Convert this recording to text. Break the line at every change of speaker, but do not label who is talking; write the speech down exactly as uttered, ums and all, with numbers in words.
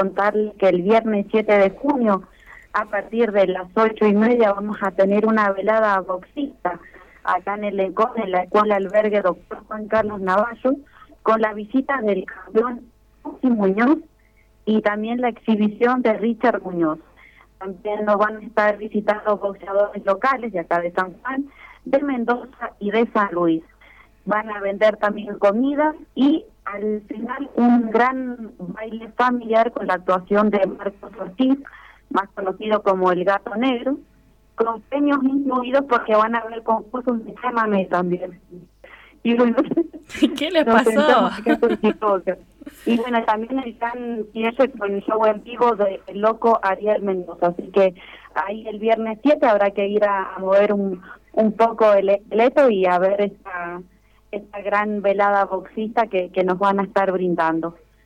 contarles que el viernes siete de junio, a partir de las ocho y media, vamos a tener una velada boxista acá en el Lecón, en la Escuela Albergue Doctor Juan Carlos Navallo, con la visita del campeón José Muñoz y también la exhibición de Richard Muñoz. También nos van a estar visitando boxeadores locales de acá de San Juan, de Mendoza y de San Luis. Van a vender también comida y al final un gran baile familiar con la actuación de Marcos Ortiz, más conocido como el Gato Negro, con premios incluidos porque van a haber concursos de chamamé también. Y bueno,
¿qué les pasó?
Y bueno, también el gran cierre con el show en vivo de El Loco Ariel Mendoza. Así que ahí el viernes siete habrá que ir a, a mover un, un poco el esqueleto y a ver esta, esta gran velada boxista que, que nos van a estar brindando.